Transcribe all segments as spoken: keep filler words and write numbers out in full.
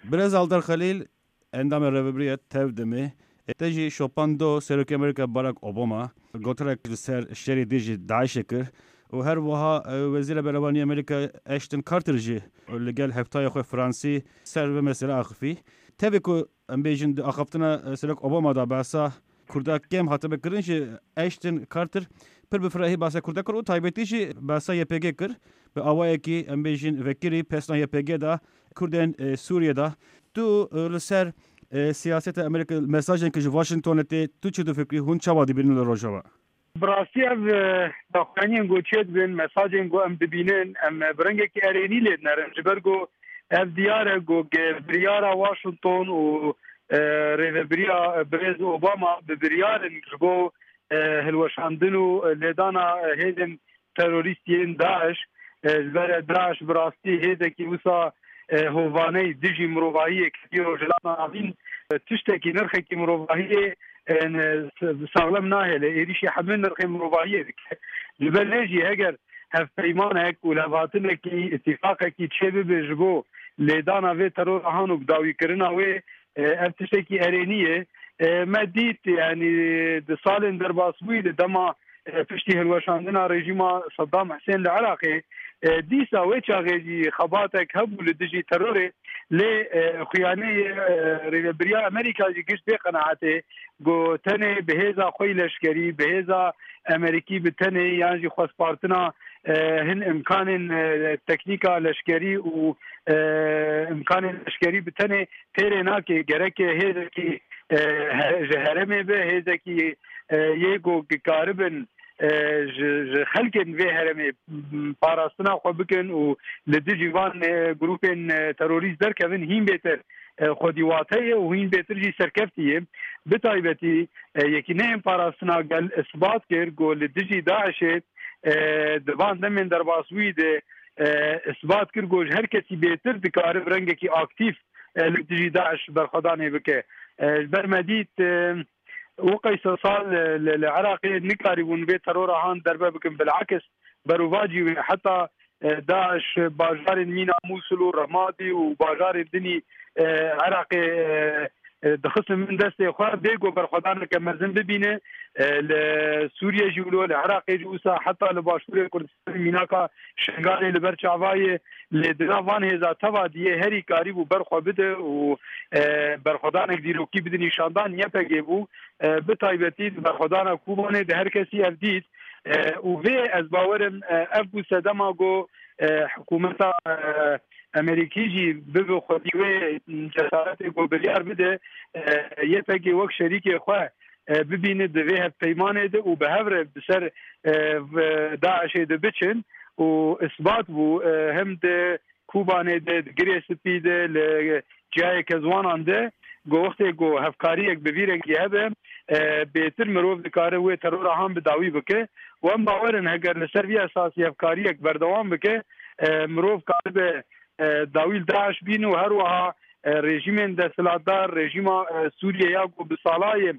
برز آلدار خلیل اندام رهبریت تودمی تجی شوپاندو سرک امریکا باراک اوباما گوترک سر شری دیجی داعش کر و هر وها وزیر بهره‌بانی امریکا اشتن کارتر جی لگل هفتای خو فرانسی سر به مسئله اخفی تبکو ام بیجن اخفتنا سرک اوباما دا باسا کرداک کم هاتبه کرن جی اشتن کارتر پر بفراهی باسا کرداک کرد و تایبتی جی باسا یپگه کر به آوای کی ام بیجن وکری پسنا یپگه دا کردن سوریه دا تو لسر سیاست امریکا مساجن که واشنگتن ته تو چه دو فکری هون چوا دی بینن روجوا براستی اف داخلین گوچت بین مساجن گو ام ببینن ام برنگه کی ارینی لید نرم جبرگو اف دیار گو بریارا واشنگتن و ریوربریا برز اوباما بریار گو هلوشاندنو لیدانا هیدن تروریستین داعش زبر داعش براستی هیده کی وسا هوانه دیجی مروایی که روزلان آوین تشتکی نرخی که مروایی سالم ناهله ایریشی همه نرخی مروایی که لبنیجی اگر هف پیمانک و لباتن کی اتفاق کی چه بجبو لیدانا و ترور آهانو بداوی کرنا و افتشتکی ارینیه ما دیت یعنی د سال در باسوی دما پشتی هلوشاندنا رژیم صدام حسین العراقي دیسا وچا غیجی خباتک هبو لدجی ترور لی خیانه ریبریا امریکا جی گشت بی قناعته گو تنه بهیزا خوی لشکری بهیزا امریکی بتنه یعنی جی خواست پارتنا هن امکان تکنیکا لشکری و امکان لشکری بتنه تیره نا که گرک هیزا کی هرمه به هیزا کی یه گو کاربن خلقن في هرمي باراستنا خو بكن و لدجيوان جروبين تروریست در كفن هين بيتر خديواتيه وهين بيتر جي سركفتيه بتايبتي يكي نهم باراستنا قال اثبات كير جو لدجي داعش دبان دمن در باسوي ده اثبات كير جو هر كسي بيتر دكار برنگه كي اكتيف لدجي داعش برخدانه بك برمديت وقيس صال العراقي نكاري ونبي ترور هان دربه بكم بالعكس بروفاجي حتى داعش باجار مينا موصل ورمادي وباجار الدني عراقي دخص من دسته خو بيجو برخدان كمرزن ببينه لسوريا جولو العراقي جوسا حتى لباشور كردستان ميناكا شنغالي لبرچاواي لدناوان هزا توا دي هري قريب برخو بده و برخدان ديروكي بدني نشاندان يپگيبو بتايبتي برخدان کوبانه ده هر کسی افديد و في از باورم ابو سدما جو حکومت امریکی جی به خودیوه جسارت گو بلیار بده یه پکی وقت شریک خواه ببینه دوه پیمانه ده و به هفره بسر داعش ده بچن و اثبات بو هم ده کوبانه ده گریه سپی ده لجای کزوانان ده گو وقت گو هفکاری یک بویرن که هبه بهتر مروف دکاره و ترور هم بداوی بکه و هم باورن اگر لسر وی اساسی هفکاری یک بردوام بکه مروف کار به داویل داعش بین و هر وها رژیم دستلاتدار رژیم سوریه یا گو بسالای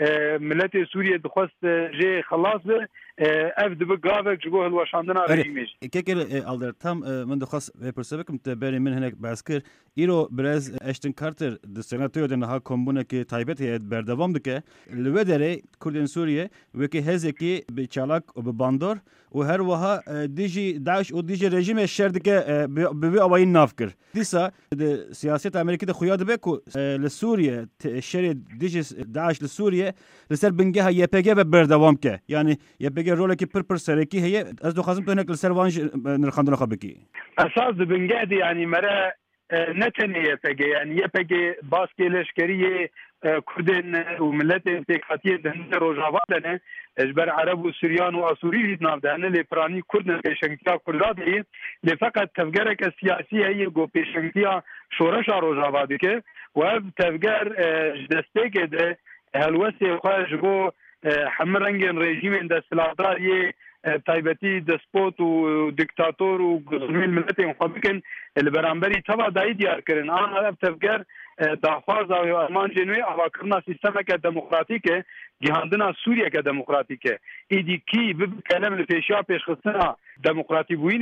ملت سوریه دخواست جه خلاص به اف دبه گاوک جگوه الوشاندنا رژیمش كيكر ألدر تام من دخص بيرسبكم تبري من هناك باسكر إيرو برز أشتن كارتر دستناتيو دنها كومبونا كي تايبت هي بردوام دكه الودري كردن سوريا وكي هزكي بچالاك وبباندور وهر وها ديجي داعش وديجي رژیم الشر دكه ببي أوين نافكر ديسا سياسة أمريكا ده خياد بكو لسوريا الشر ديجي داعش لسوريا لسر بنجها يبقى بردوام كه يعني يبقى روله كي بر بر سركي هي از دو خازم تو هناك السروانج نرخندنا خبكي اساس بنجادي يعني مرا نتني يبقى يعني يبقى باسكي لشكريه كردن وملت انتقاطيه دهن روجاوالنا اجبر عرب وسوريان واسوري ناف دهن لبراني كردن بشنكيا كردادي لفقط تفجرك السياسيه هي جو بشنكيا شورش روجاوادي و تفجر دستك ده هلوسي خارج جو همه رنگ رژیم دستلاتدار یه تایبتی دسپوت و دیکتاتور و گزمیل ملت مخابکن اللي برانبری تبا دایی دیار کرن آن هدف تفگر داخواز و ارمان جنوی آواکرنا سیستم که دموکراتیکه گهاندنا سوریه که دموکراتیکه ایدی کی بکلم لپیشیا پیشخستنا دموکراتی بوینه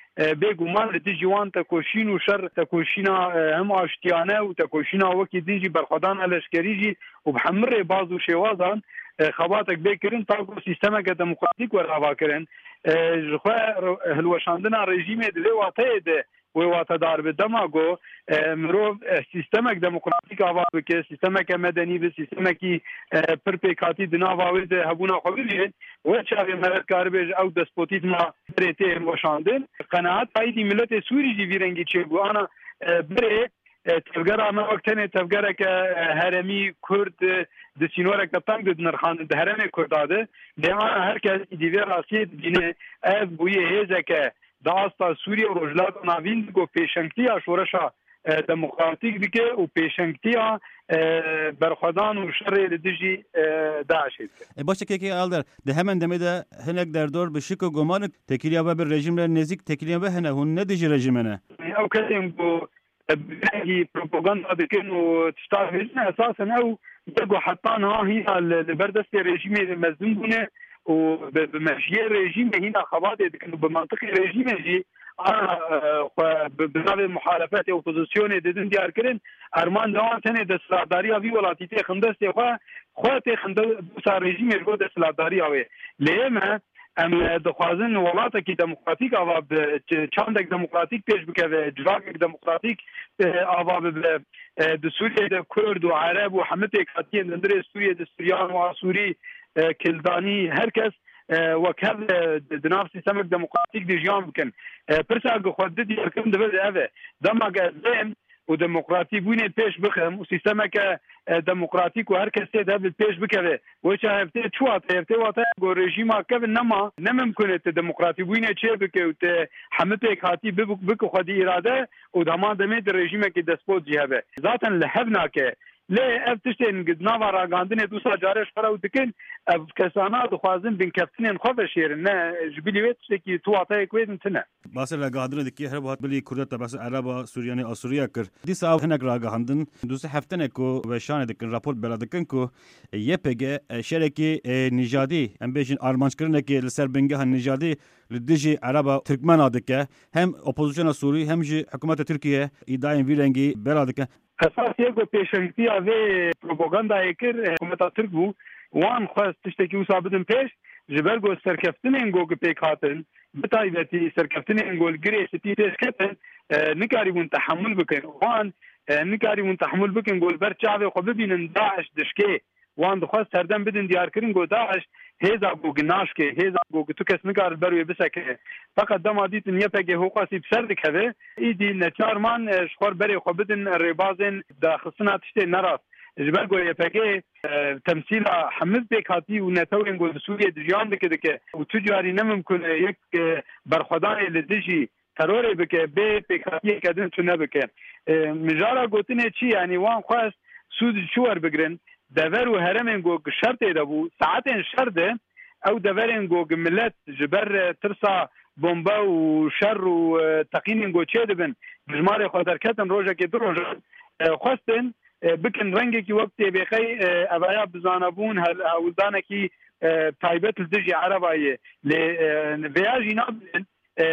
بێگومان لە دژی وان تەکۆشین و شەر تەکۆشینا هەموو ئاشتیانە و تەکۆشینا وەکی دژی بەرخەدانە لەشکەریژی و هەموو ڕێباز و شێوازان خەباتێک بێکردن تاکو سیستەمێکە دەموکراتیک وەرهاواکردن ژخوا هەلوەشاندنا ڕێژیمێ دلێ واتەیە دێ وی واتەدار بێ دەماگۆ مرۆڤ سیستەمێک دەموکراتیک ئاوا بکە سیستەمێکە مەدەنی بێ سیستەمێکی پر پێکاتی دناواوێ دێ هەبوونا خۆ ببێن وە چاوێ مەرەتکار بێژ ئەو دەسپۆتیزما برێتێ هەلوەشاندن قەنەعەت پایدی میلەتێ سووریژی ڤیرەنگی چێبوو ئانا برێ تەفگەرا وەک تەنێ تەفگەرێکە هەرەمی کورد دچینۆرێک تەنگ نرخان هەرەمێ کوردادە لێوانە هەرکەس ئیدیڤێ ڕاستیە بینێ ئەف بوویە هێزەکە داستا سوریە و ڕۆژلات ناوین گۆ پێشەنگتیە شۆرەشا دەموکراتیک بکە و پێشەنگتیە بەرخەدان و شەڕێ لە دژی داعشێت باشێکێکی ئالدەر دە هەمان دەمێدا هەنێک دەردۆر بشک و گۆمانک تەکیلیا بە ڕێژیم لە نێزیک تەکیلیا بە هەنە هون نەدژی ڕێژیمەنە ئەو کەسێن بۆ بەنگی پروپۆگاندا دەکەن و تشتا هێزنە ئەساسەن ئەو دەگۆ حەتان ها هینا لەبەردەستی ڕێژیمێ مەزدوم بوونێ و بمشیه رژیم هینا خباته دکن و بمنطق رژیم جی بنابه محالفت اپوزیسیون دیدن دیار کرن ارمان دوان تنه دستلاداری آوی ولاتی تی خندستی خواه خواه تی خندستی رژیم رو دستلاداری آوی لیمه ام دخوازن ولاتا کی دموکراتیک آوا چاندک دموکراتیک پیش بکه و جواکک دموکراتیک آوا به سوریه ده کرد و عرب و همه پیکاتین دندر سوریه ده سوریان و سوری کلدانی هر کس وکر دناف سیستمک دموکراتیک دیجیان بکن پرسا اگه خود دیدی ارکم دبه اوه دما گذیم و دموکراتیک بوینه پیش بخم و سیستمک دموکراتیک و هر کسی ده پیش بکره و چه هفته چوات هفته واتا گو رژیم که نما نممکنه ته دموکراتیک بوینه چه بکه و ته همه پیک هاتی بکو خودی اراده و دما دمه در رژیم که دسپوت جهبه ذاتا لحبنا که لا افتشتن قد نظر عندنا دوسا جارش خراو دكن كسانا دخوازن بين كابتنين خفشير نا جبلي ويتشكي تواتاي كويد نتنا باسر لقادنا دكي هرب هات بلي كردتا بس عربا سورياني اسوريا كر دي ساو هناك راغاندن دوسا هفتن كو وشان دكن رابورت بلادكن كو يبيج شركي نيجادي ام بيجن ارمانش كرنكي لسربنجه النيجادي لدجي عربا تركمان ادكه هم اوبوزيشن سوري هم جي حكومه تركيا ايداين فيرنجي بلادكه اساس یکو پیشنگتی اوی پروپاگاندا کر حکومت ترک بو وان خواست تشتکی و ثابتن پیش جبرگو سرکفتن انگو که پیکاتن بتایبتی سرکفتن انگو گری ستی پیش کتن نکاری بون تحمل بکن وان نکاری بون تحمل بکن گول بر چاوی خو ببینن داعش دشکه وان دخواست سردن بدن دیار کرن گو داعش هیزا گو گناش که هیزا گو تو کس نکار بروی بسکه فقط دما دیتن یه پگه حقوقاسی بسر دکه ایدی نچارمان شخور بری خو بدن ریبازن دا خصنا تشتی نراست جبر گو یه پگه تمثیل حمد بیکاتی و نتوین گو سوریه دجیان دکه دکه و تجاری نممکن یک برخودان لدجی ترور بکه به بیکاتی کدن تو نبکه مجارا گوتنه چی یعنی وان خواست سود شوار بگرن دور و هرمن گو شرط دبو ساعتين شرده او دورن گو ملت جبر ترسا بومبا و شر و تقین گو چه دبن جماره خاطر کتن روزه که دروژ خواستن بکن رنگی کی وقت بخی ابایا بزانبون هل اولدانه کی تایبت الدجی عربایه ل ویاجی نابن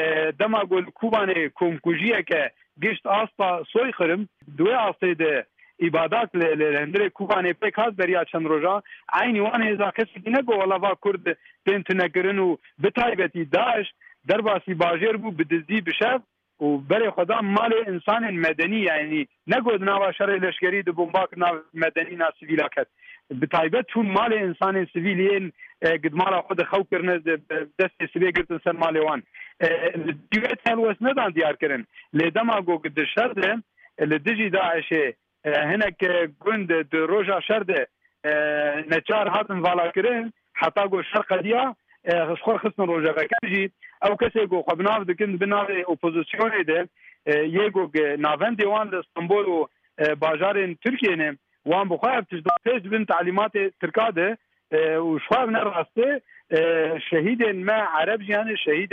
دما گل کوبانه کومکوجیه که گشت آستا سوی خرم دوی آسته ده عبادات لهندره کوبانه پک هاز بریا چند روزا عینی وان هزا کسی که نگو والا وا کرد بنت نگرن و بتایبتی داعش درباسی باجر بو بدزدی بشف و برای خدا مال انسان مدنی یعنی نگو نوا شر لشکری د بمباک نا مدنی نا سیویلا کت بتایبت چون مال انسان سیویلین قد مال خود خو کرنه دست سیوی گرتن سر مال وان دیوت هل وس ندان دیار کرن لدما گو قد شرده لدجی داعشه هناك جند روجا شرده نچار هاتن والا کرن حتی گو شرق دیا خور خصن روجا کجی او کسی گو خبناو دکن بناو اپوزیسیون ده یگو ناوند دیوان استانبول و بازار ترکیه نه وان بخواه تجدید بن تعلیمات ترکاده و شواب نراسته شهید ما عرب جانه شهید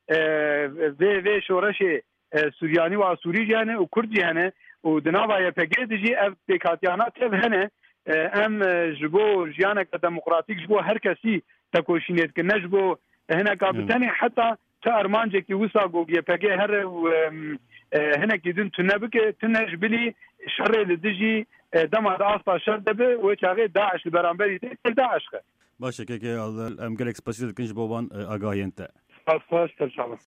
و و شورش سوریانی و سوری جانه و کرد جانه و دناوای پگید جی اف پیکاتیانا تب هنه ام جبو جیانه که دموکراتیک جبو هر کسی تکوشینید که نجبو هنه کابتنی حتی تا ارمانجێکی وسا گۆگیپەکە هەر هەنێکی دون تو نەبکە تنەش بلی شەڕێ لە دژی دەما ئاستا شەر دەبێ وە چاغێ داعش لە بەرامبەری تێ داعشکە باشە کێکێ ئەم گەلێک سپەسی دەکەنج بۆ وان ئاگاهێن تە سپاس سپاس